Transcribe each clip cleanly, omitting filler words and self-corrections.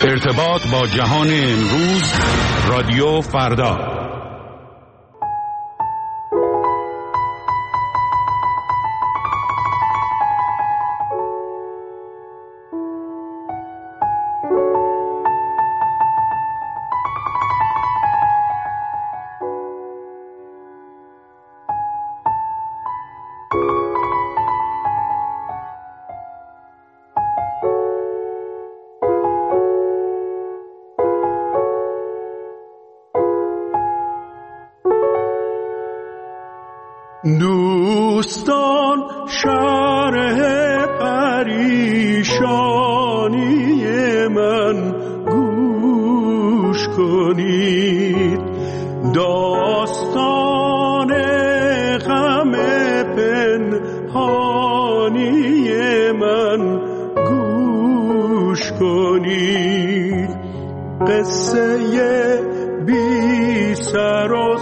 ارتباط با جهان امروز، رادیو فردا. دوستان شرح پریشانی من گوش کنید، داستان غم پنهانی من گوش کنید، قصه بی سر و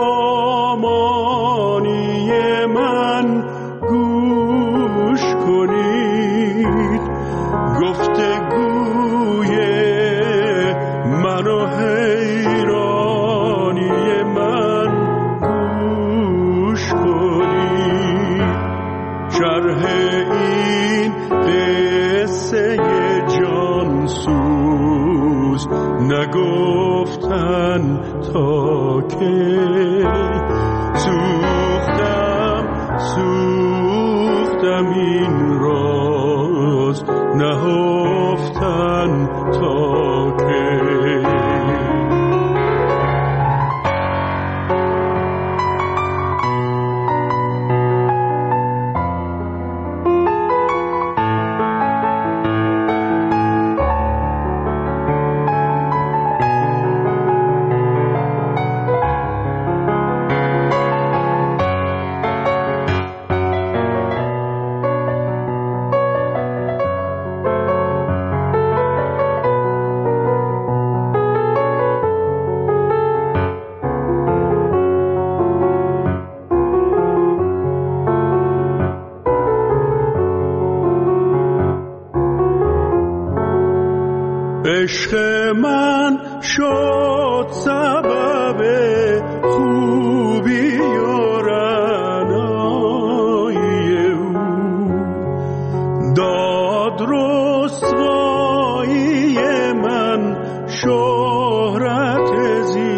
سامانی من گوش کنید، گفتگوی من و حیرانی من گوش کنید، شرح این قصه جانسوز نگفتن تا که سوختم این راز نهفتن تا که عشق من شد سبب خوبی و رعنایی او، داد رسوایی من شهرت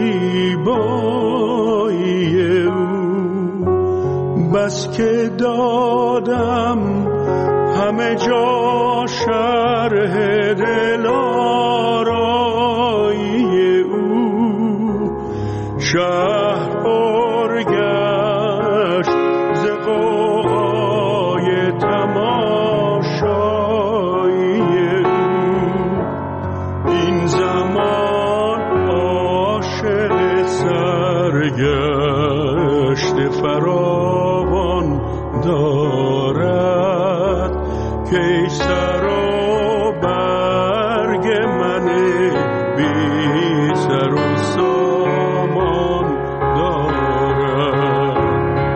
زیبایی او، بس که دادم همه جا شرح دلارایی او، شهر پر گشت ز غوغای تماشایی او، این زمان عاشق سرگشته فراوان دارد که سر و برگ من بی سر و سامان دارد.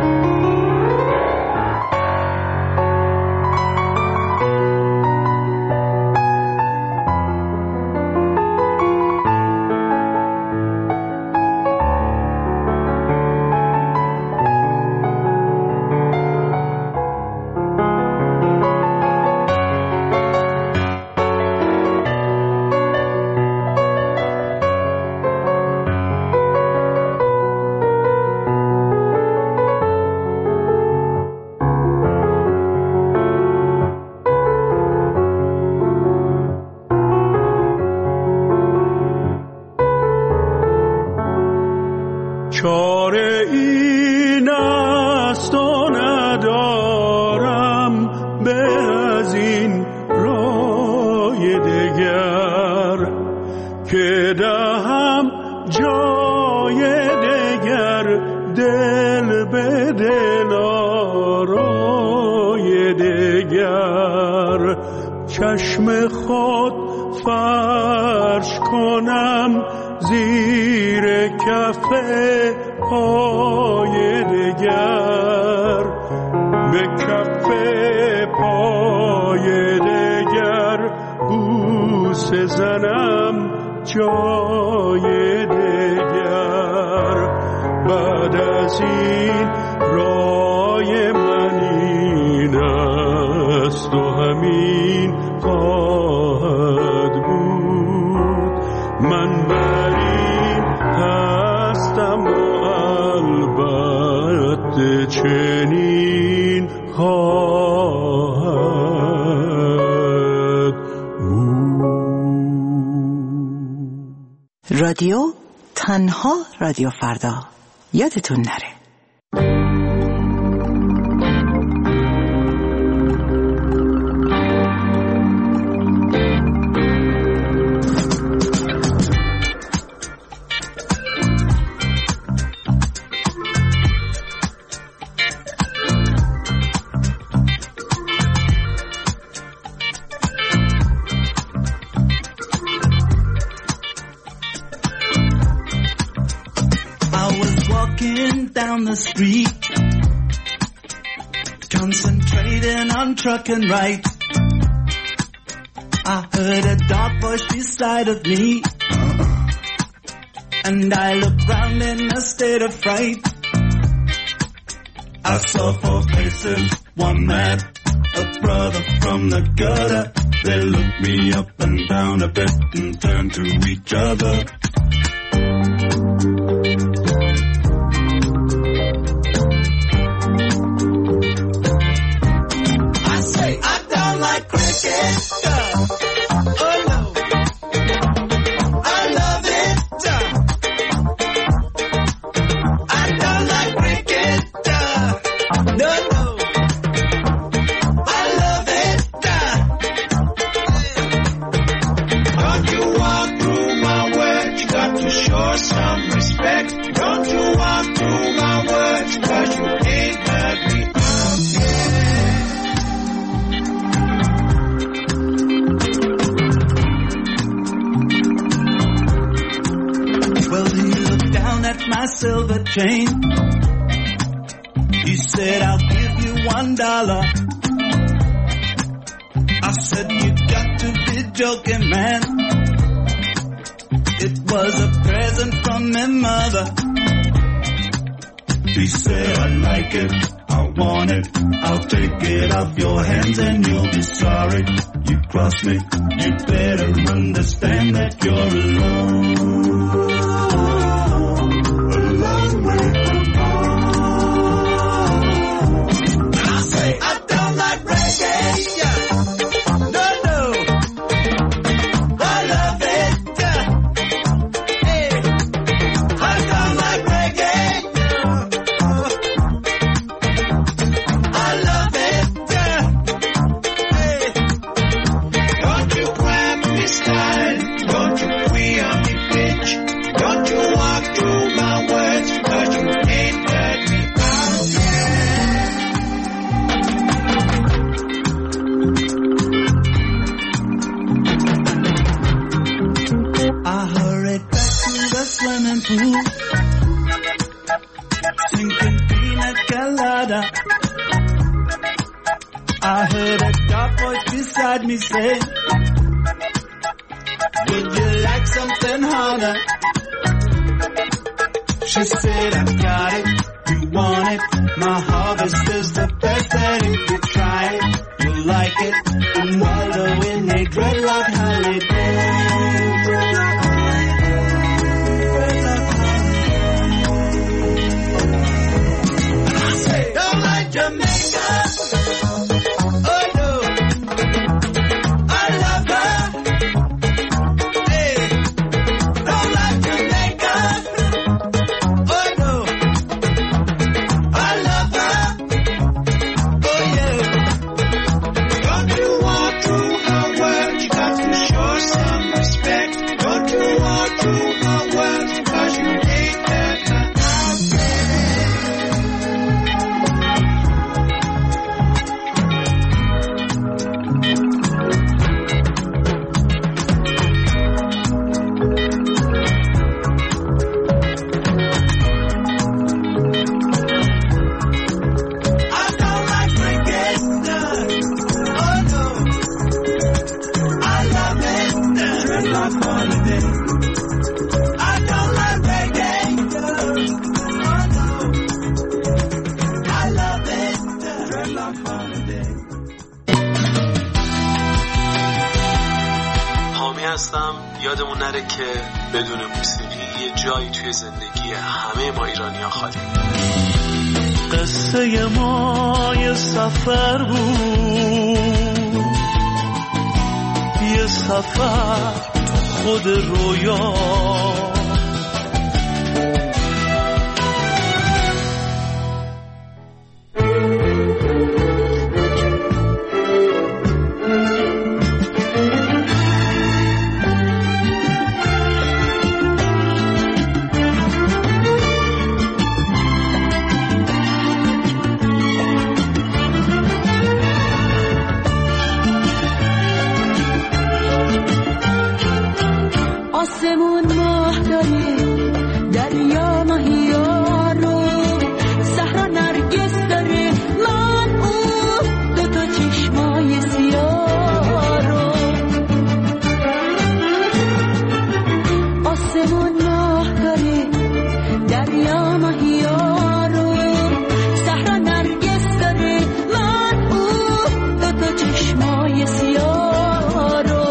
چاره این است و ندارم به از این رای دگر، که دهم جای دگر دل به دل آرای دگر، چشم خود فرش کنم زیر کف پای دگر، به کف پای دگر بود بوسه زنم جای دگر، بعد از این رای من این است و همین خواهد بود. من بر این هستم و البته چنین خواهد بود. رادیو تنها رادیو فردا، یادتون نره. Down the street, concentrating on truck and right. I heard a dark voice beside of me, and I looked round in a state of fright. I saw four faces, one man, a brother from the gutter. They looked me up and down a bit and turned to each other. Silver chain. He said, I'll give you $1. I said, you got to be joking, man. It was a present from my mother. He said, I like it, I want it, I'll take it off your hands and you'll be sorry. You cross me, you better understand that you're alone. Sinking pina colada. I heard a dark voice beside me say, would you like something harder? She said, I got it, you want it. My harvest is the best that if you try it, you'll like it. And wallow in a dreadlock holiday. Jamaica, oh no, I love her. Hey, don't like Jamaica, oh no, dreadlock holiday. I don't like reggae. Oh no. I love it. Dreadlock holiday. حامی هستم. یادمون نره که بدون موسیقی یه جایی توی زندگی همه ما ایرانی‌ها خالی. قصه ما یه سفر بود، یه سفر خود رویا. آسمون ماه داره، دریا ماهیا رو، صحرا نرگس داره، من اون دوتا چشمای سیاه رو. آسمون ماه داره، دریا ماهیا رو، صحرا نرگس داره، من اون دوتا چشمای سیاه رو.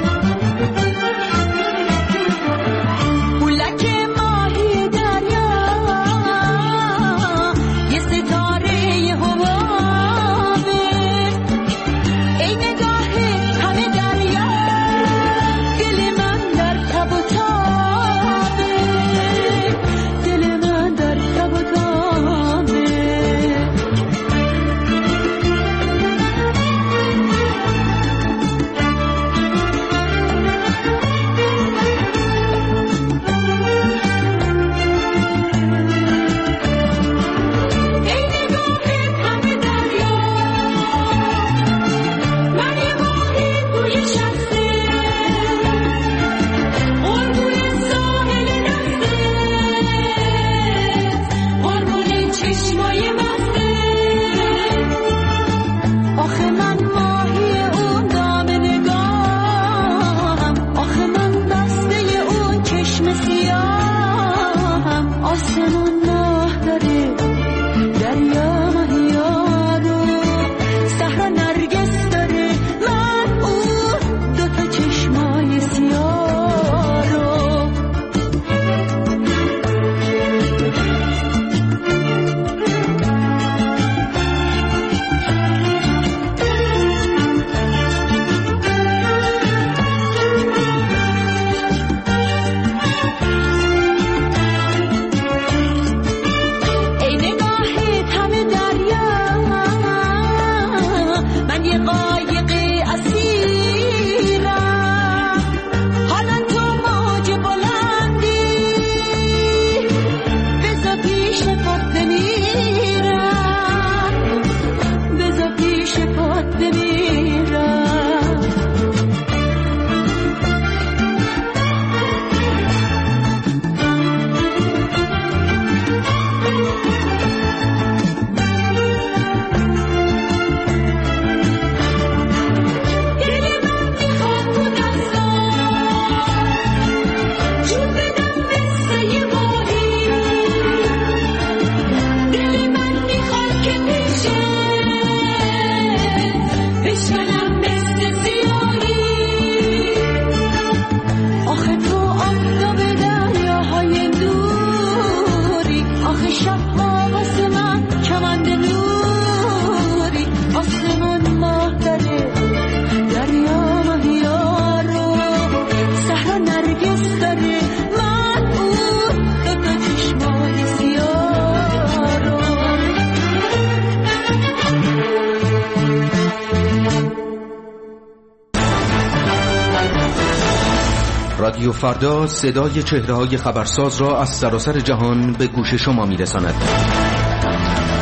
رادیو فردا صدای چهره‌های خبرساز را از سراسر جهان به گوش شما می‌رساند.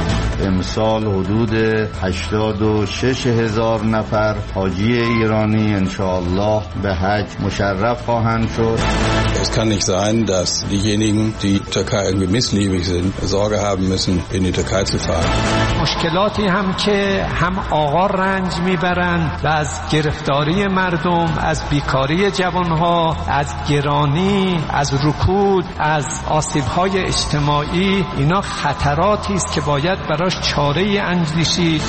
امسال حدود 86,000 نفر حاجی ایرانی انشاءالله به حج مشرف خواهند شد. Es kann nicht sein, dass diejenigen, die Türkei irgendwie missliebig sind, Sorge haben müssen, in die Türkei zu fahren. مشکلاتی هم که هم آقا رنج میبرن و از گرفتاری مردم، از بیکاری جوانها، از گرانی، از رکود، از آسیب‌های اجتماعی، اینا خطراتی است که باید براش چاره‌ای اندیشید.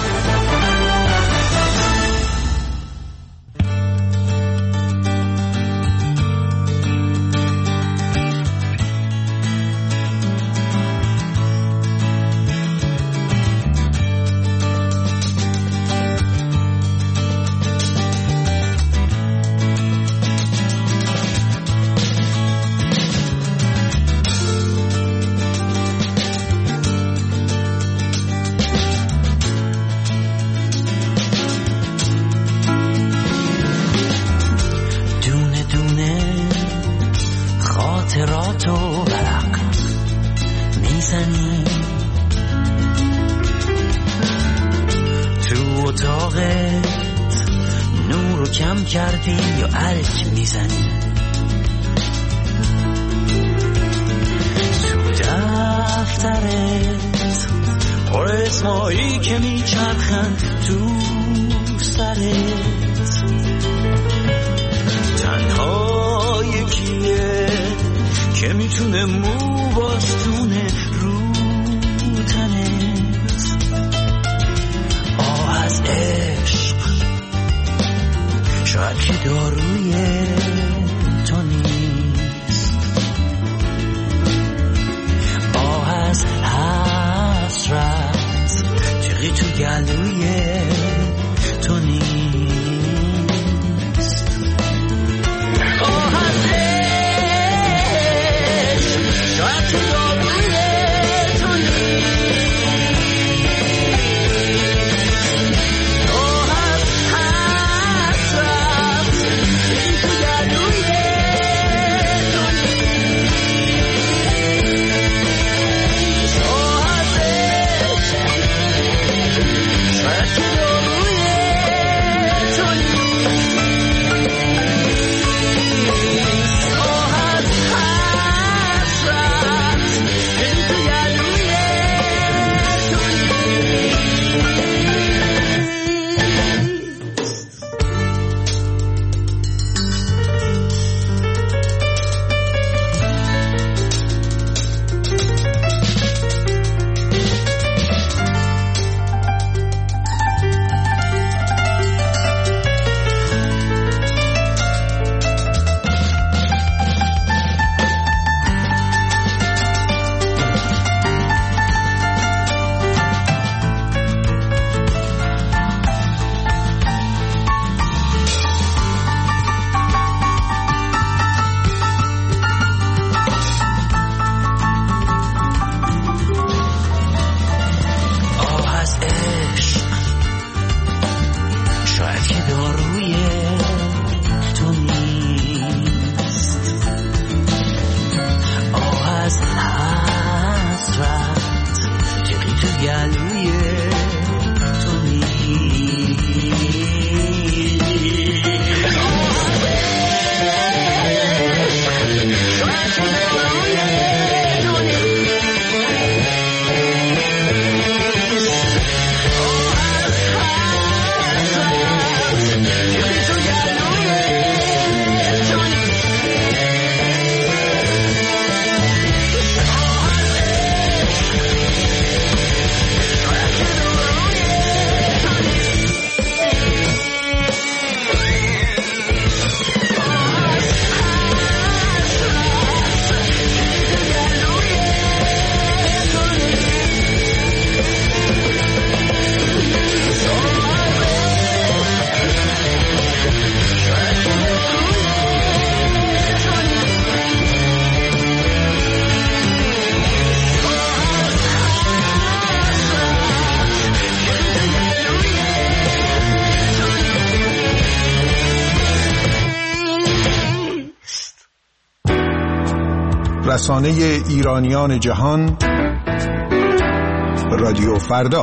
رسانه ایرانیان جهان رادیو فردا.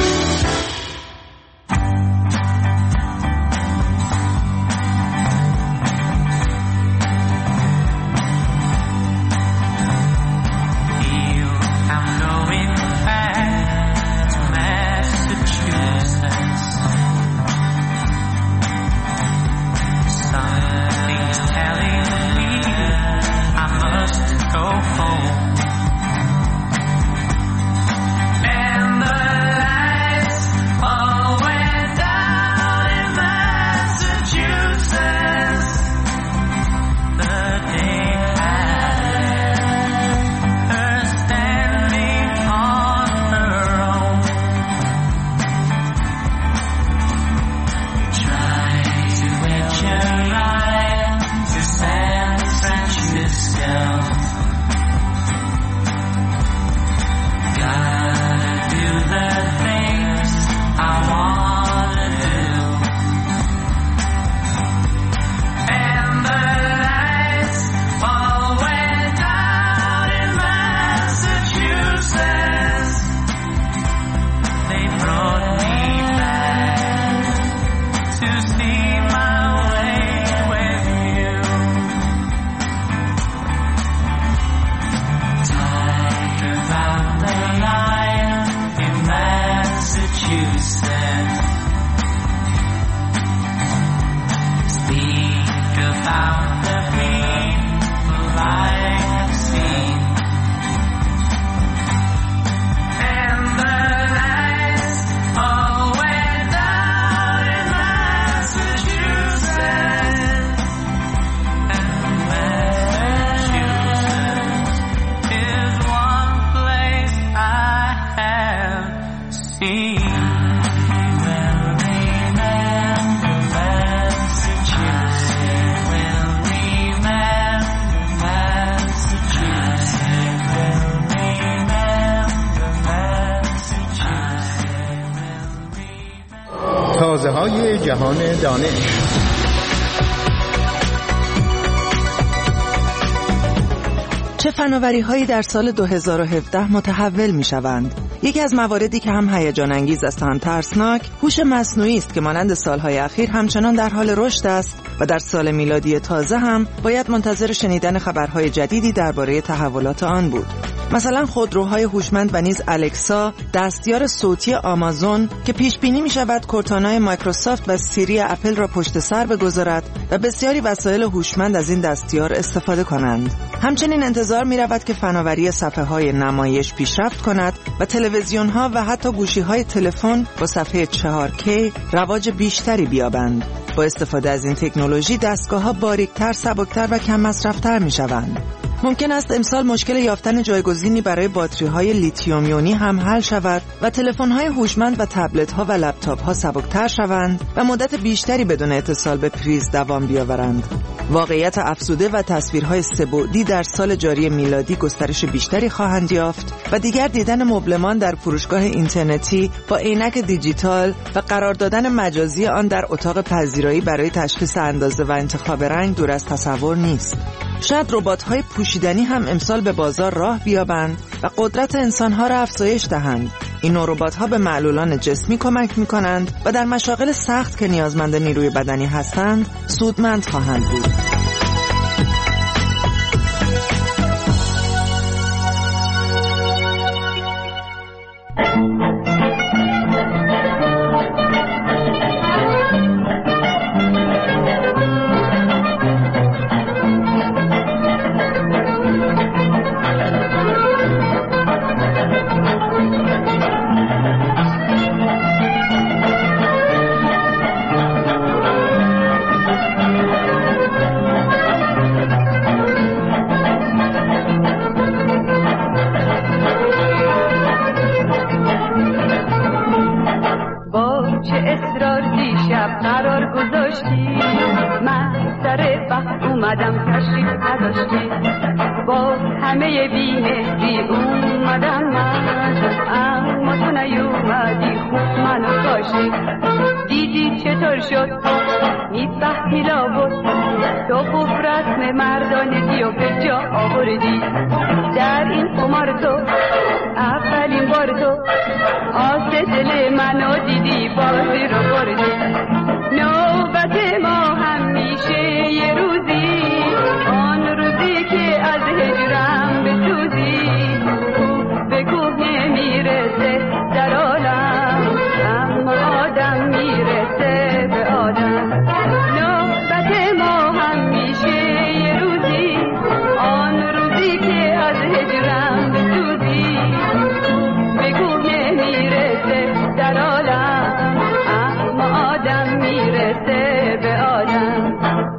تازه‌های جهان دانش. چه فناوری‌هایی در سال 2017 متحول می‌شوند؟ یکی از مواردی که هم هیجان انگیز است و هم ترسناک، هوش مصنوعی است که مانند سالهای اخیر همچنان در حال رشد است و در سال میلادی تازه هم باید منتظر شنیدن خبرهای جدیدی درباره تحولات آن بود. مثلا خودروهای هوشمند و نیز الکسا، دستیار صوتی آمازون که پیش بینی می شود کورتانای مایکروسافت و سیری اپل را پشت سر بگذارد و بسیاری وسایل هوشمند از این دستیار استفاده کنند. همچنین انتظار می رود که فناوری صفحه های نمایش پیشرفت کند و تلویزیون ها و حتی گوشی های تلفن با صفحه 4K رواج بیشتری بیابند. با استفاده از این تکنولوژی دستگاه ها باریکتر، سبکتر و کم مصرف‌تر می شوند. ممکن است امسال مشکل یافتن جایگزینی برای باتری‌های لیتیوم یونی هم حل شود و تلفن‌های هوشمند و تبلت‌ها و لپتاپ‌ها سبکتر شوند و مدت بیشتری بدون اتصال به پریز دوام بیاورند. واقعیت افزوده و تصویرهای سه‌بعدی در سال جاری میلادی گسترش بیشتری خواهند یافت و دیگر دیدن مبلمان در فروشگاه اینترنتی با عینک دیجیتال و قرار دادن مجازی آن در اتاق پذیرایی برای تشخیص اندازه و انتخاب رنگ دور از تصور نیست. شاید ربات‌های پوشیدنی هم امسال به بازار راه بیابند و قدرت انسان‌ها را افزایش دهند. این نوع ربات‌ها به معلولان جسمی کمک می‌کنند و در مشاغل سخت که نیازمند نیروی بدنی هستند، سودمند خواهند بود. رسم مردانگی و به جا آوردی. در این قمار تو اولین بار تو آس دل منو دیدی، بازی رو بردی. نوبت ما همیشه یه روزی، آن روزی که از هجرم بسوزی. به کوه نمیرسه در عالم، اما آدم میرسه به آدم. نوبت ما همیشه یه روزی، آن روزی که از هجرم بسوزی. به کوه نمیرسه در عالم، اما آدم میرسه به آدم.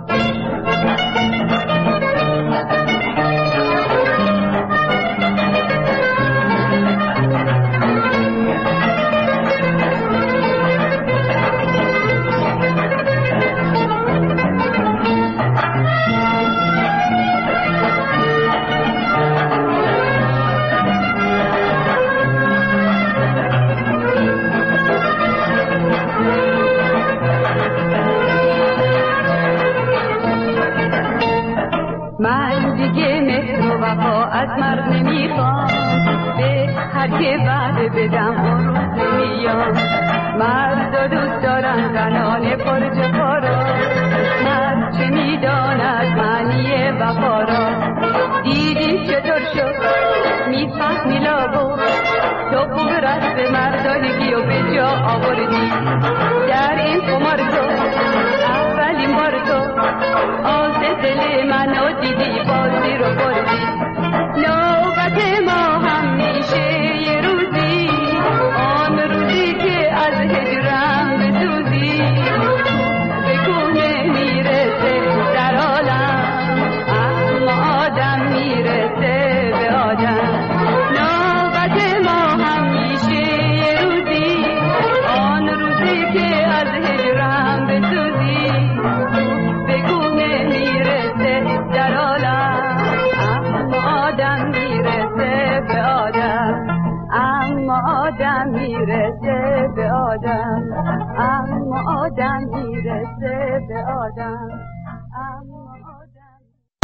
من دیگه مهر و وفا از مرد نمیخوام، به هر که وعده بدم اون روز نمیام. مرد دوست دارن زنان پرجفا را، مرد چه میداند معنی وفا را. دیدی چطور شد میفهمی لابو، تو خوب رسم مردانگی و به جا آوردی. در این قمار تو اولین بار تو آز دل منو دیدی، بازی رو بردی. نوبت ما همیشه یه روزی، آن روزی که از هجرم بسوزی. به کوه نمیرسه در عالم، اما آدم میرسه به آدم. نوبت ما همیشه یه روزی، آن روزی که از هجرم بسوزی. به کوه نمیرسه در عالم، اما آدم میرسه به آدم. اما آدم میرسه به آدم، اما آدم میرسه به آدم، اما آدم.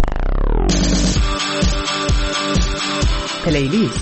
پلیلیست.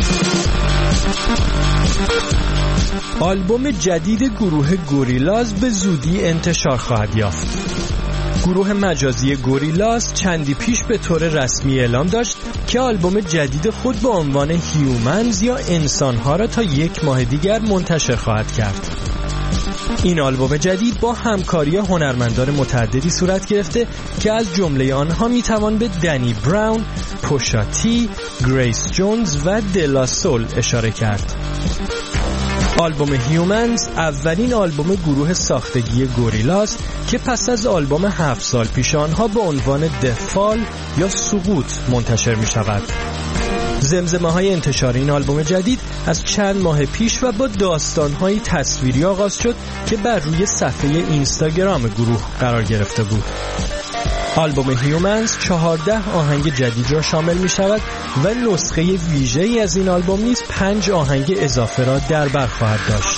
آلبوم جدید گروه گوریلاز به زودی انتشار خواهد یافت. گروه مجازی گوریلاز چندی پیش به طور رسمی اعلام داشت که آلبوم جدید خود با عنوان هیومنز یا انسانها را تا 1 ماه دیگر منتشر خواهد کرد. این آلبوم جدید با همکاری هنرمندان متعددی صورت گرفته که از جمله آنها میتوان به دنی براون، پوشاتی، گریس جونز و دلا سول اشاره کرد. آلبوم هیومنز اولین آلبوم گروه ساختگی گوریلاز که پس از آلبوم 7 سال پیش آنها با عنوان دفال یا سقوط منتشر می شود. زمزمه های انتشار این آلبوم جدید از چند ماه پیش و با داستان‌های تصویری آغاز شد که بر روی صفحه اینستاگرام گروه قرار گرفته بود. آلبوم هیومنز 14 آهنگ جدید را شامل می شود و نسخه ویژه‌ای از این آلبوم نیز 5 آهنگ اضافه را در بر خواهد داشت.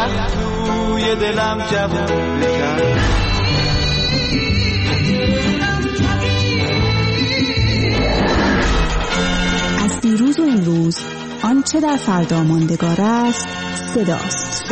باید توی دلم جوون بشم. از دیروز و امروز آنچه در فردا ماندگار است صداست.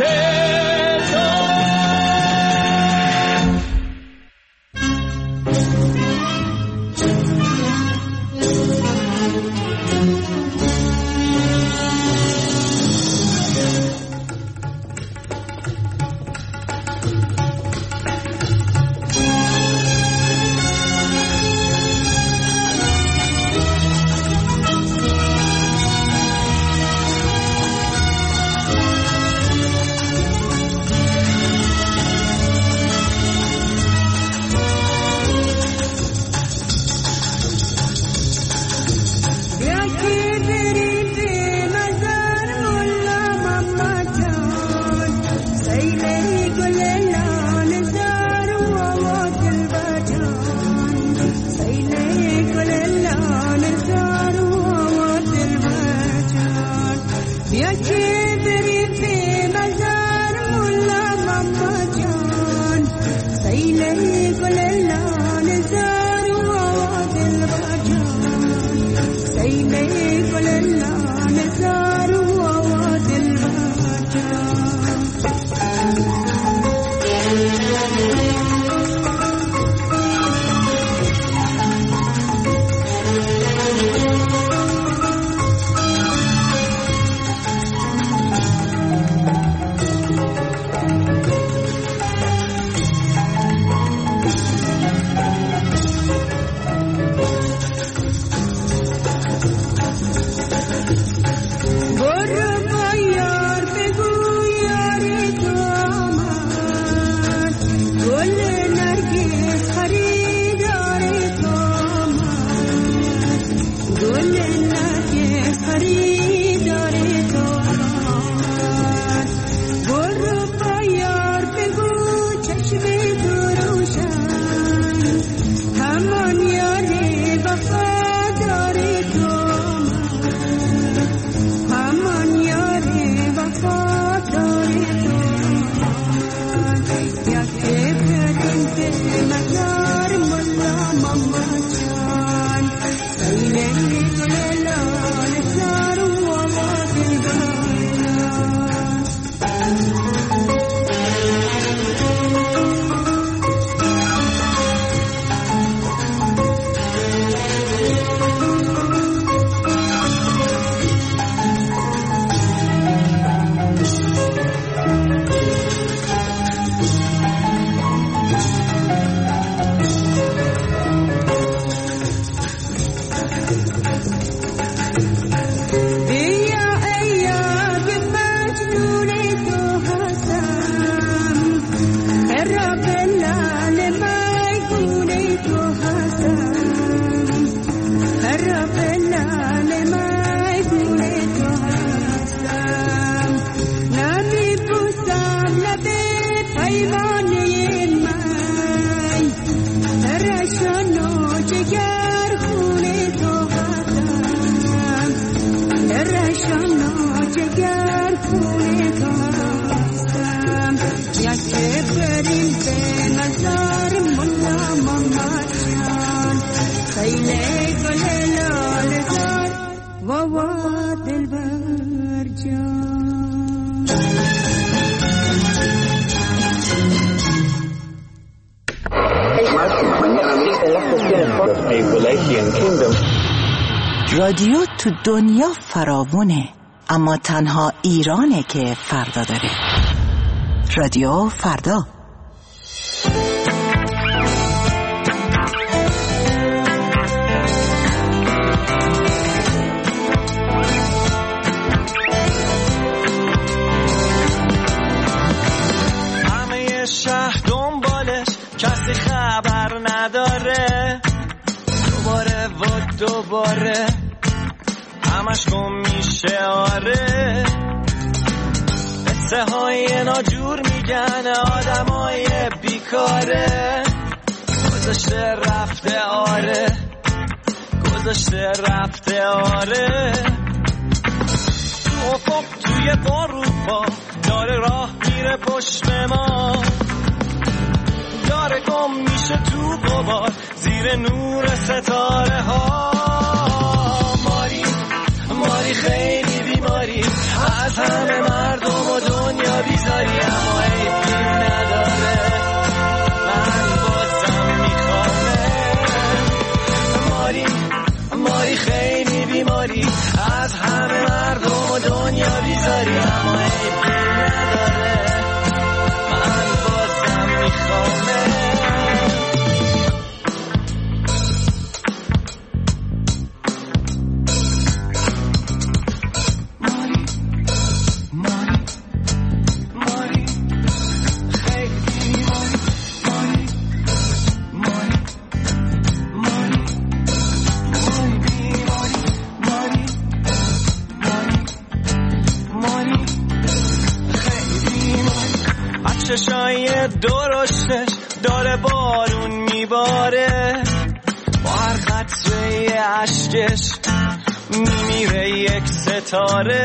رادیو تو دنیا فراوونه، اما تنها ایرانه که فردا داره. رادیو فردا. همه شهر دنبالش، کسی خبر نداره. دوباره همش گم میشه. آره قصه های ناجور میگن آدمای بیکاره. گذاشته رفته آره، گذاشته رفته آره. تو افق توی بارون وفا داره راه میره پشت ما، داره گم میشه تو غبار زیر نور ستاره ها. ماری خیلی بیماری، از همه مردم و دنیا بیزاری، اما عیبی نداره من بازم میخوامه. ماری خیلی بیماری، از همه مردم و دنیا بیزاری، اما عیبی نداره من بازم میخوامه. چشای درشتش داره بارون میباره، با هر قطره عشقش میمیره یک ستاره.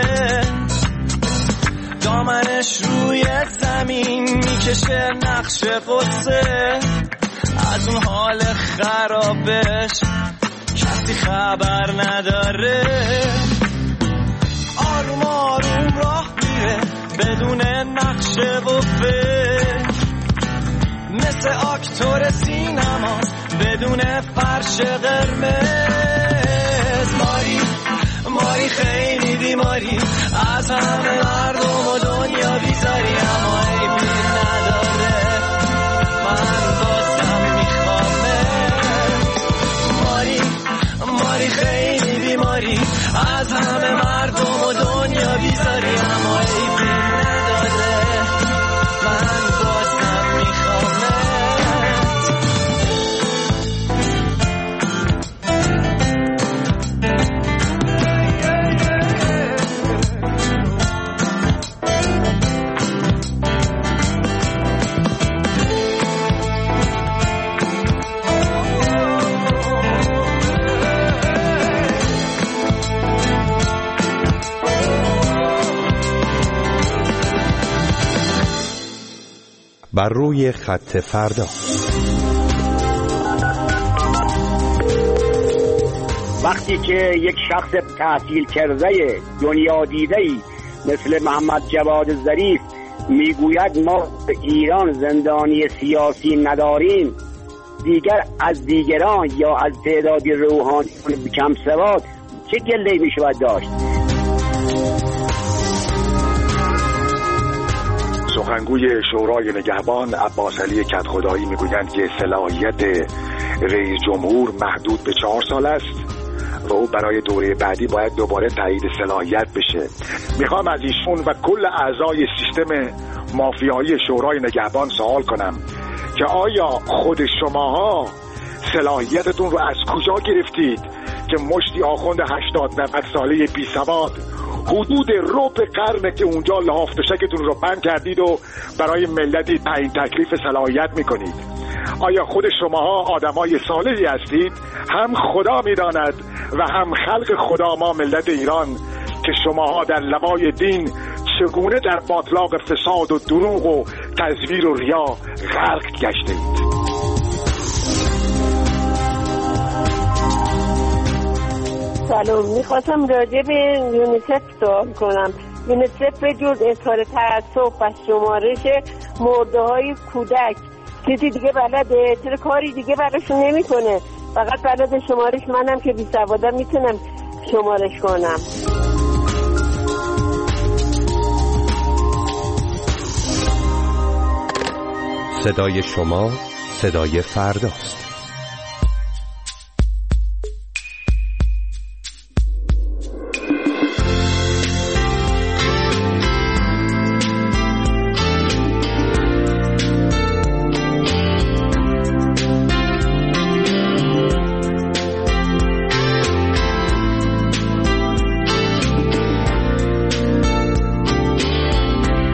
دامنش روی زمین میکشه نقش قصه، از اون حال خرابش کسی خبر نداره. آروم آروم راه میره بدون نقشه و فکر، مثل آکتور سینما بدون فرش قرمز. ماری خیلی بیماری، از همه مردم و دنیا بیزاری، اما عیبی نداره من بازم میخوامه. ماری خیلی بیماری، از همه مردم و دنیا بیزاری، اما عیبی نداره من بازم میخوامه. بر روی خط فردا. وقتی که یک شخص تحصیل کرده دنیا دیده‌ای مثل محمد جواد ظریف میگوید ما به ایران زندانی سیاسی نداریم، دیگر از دیگران یا از تعدادی روحانیون کم سواد چه گله‌ای میشود داشت؟ سخنگوی شورای نگهبان عباس علی کدخدایی میگویند که صلاحیت رئیس جمهور محدود به 4 سال است و او برای دوره بعدی باید دوباره تایید صلاحیت بشه. میخوام از ایشون و کل اعضای سیستم مافیایی شورای نگهبان سوال کنم که آیا خود شماها صلاحیتتون رو از کجا گرفتید که مشتی آخوند 80-90 ساله بی سواد حدود ربع قرنه که اونجا لحاف تشکتون رو بند کردید و برای ملتی تعیین تکلیف صلاحیت میکنید؟ آیا خود شماها آدمای صالحی هستید؟ هم خدا میداند و هم خلق خدا ما ملت ایران که شماها در لوای دین چگونه در باطلاق فساد و دروغ و تزویر و ریا غرق گشتید. سلام، میخواستم راجع به یونیسف سوال کنم. یونیسف به جز اظهار تأسف و شمارش مرده های کودک چیزی دیگه بلده؟ چرا کاری دیگه براشون نمیکنه؟ فقط بلد شمارش. منم که بی سوادم میتونم شمارش کنم. صدای شما صدای فرداست.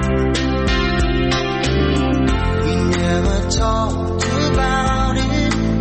Talked about it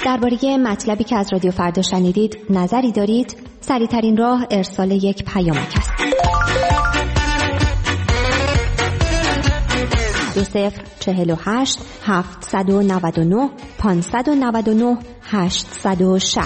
درباره مطلبی که از رادیو فردا شنیدید نظری دارید؟ سریع‌ترین راه ارسال یک پیامک است. 2048 799 599 860.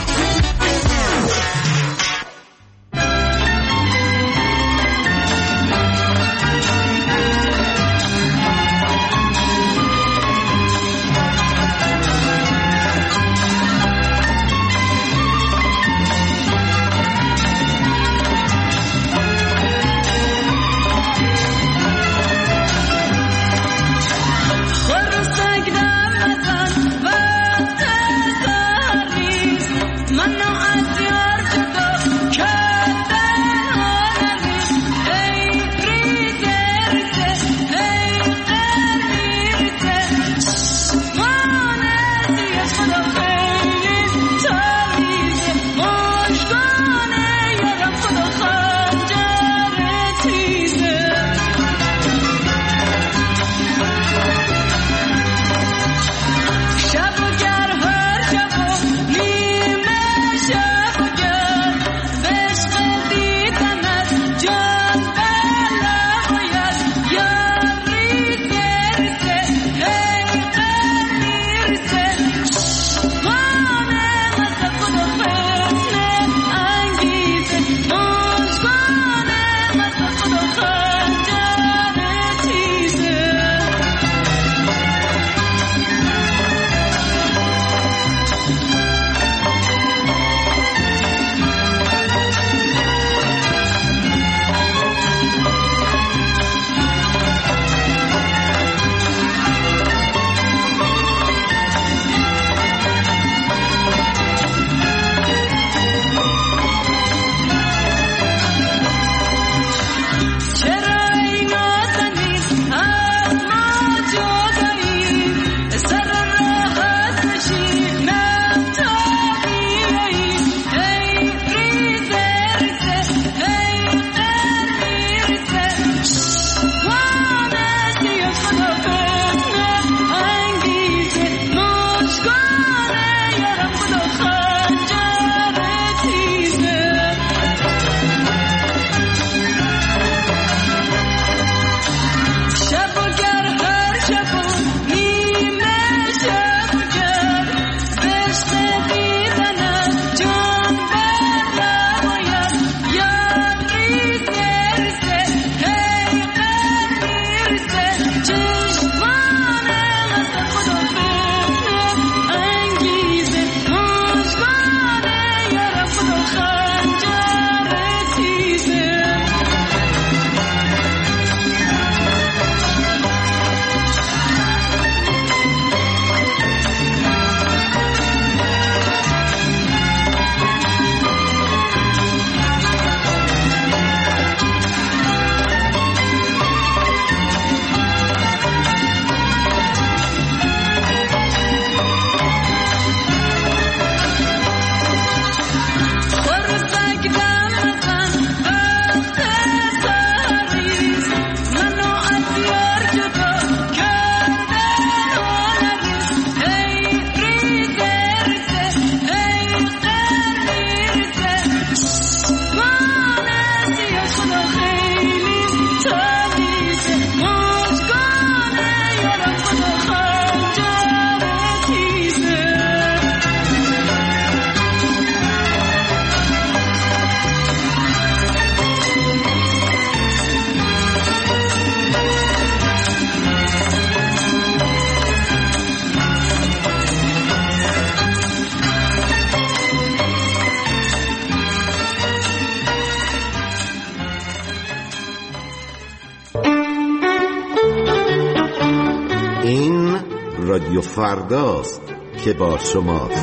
رادیو فرداست که با شماست.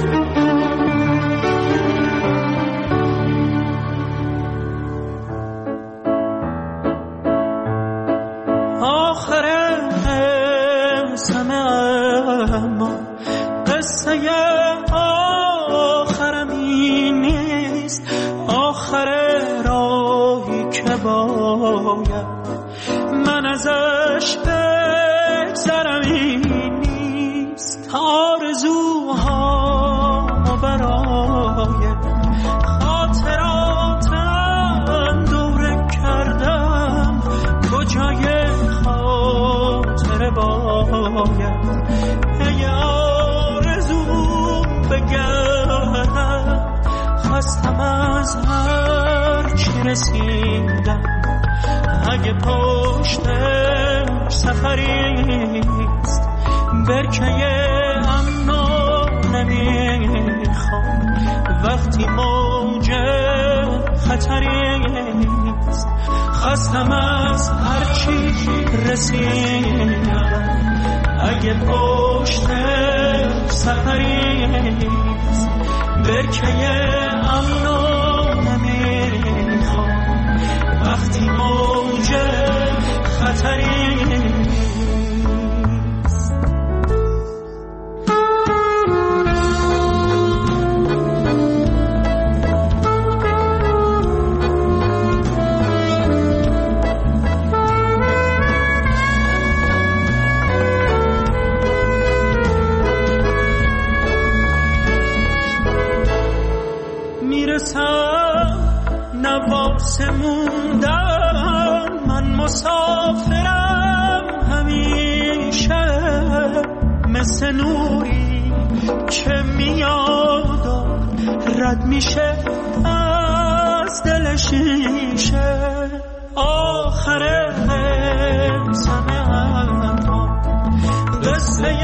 من ازش بگذرم این نیست، آرزوها باید ای آرزو بگردم خواستم از هر چی رسیدم اگه پشتم سفریست برکه امنا نمیخوام وقتی موج خطریست خواستم از هر چی رسیدم اگه پشتم سفریست برکه امنا نمیخوام وقتی موج خطریست نواسه موندن من مسافرم همیشه مثل نوری که میاد رد میشه از دل شیشه آخر زمان قصه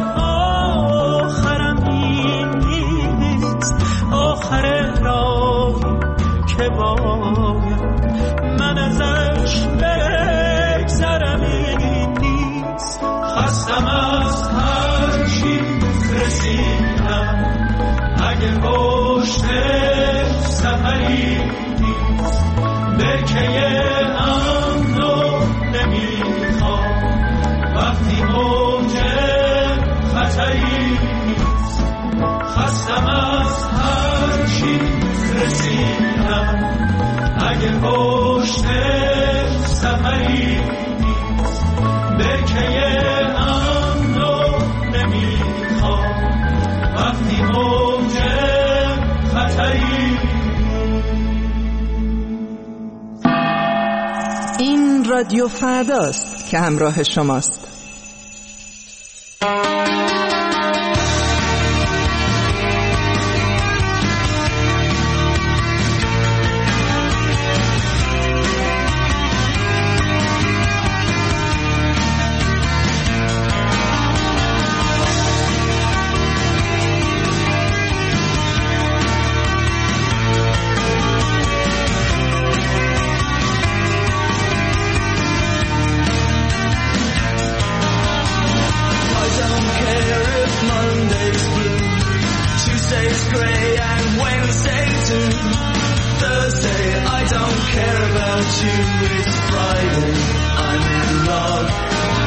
آخرم این نیست آخر راهی که باید من ازش بگذرم این نیست خواستم از هر چی رسیدم اگه پشت سفری نیست برکه امنو نمیخوام وقتی موج خطری نیست خواستم از هر چی رسیدم اگه پشت سفری نیست برکه امنو نمیخوام وقتی موج خطری. این رادیو فرداست که همراه شماست. Thursday, I don't care about you, it's Friday, I'm in love.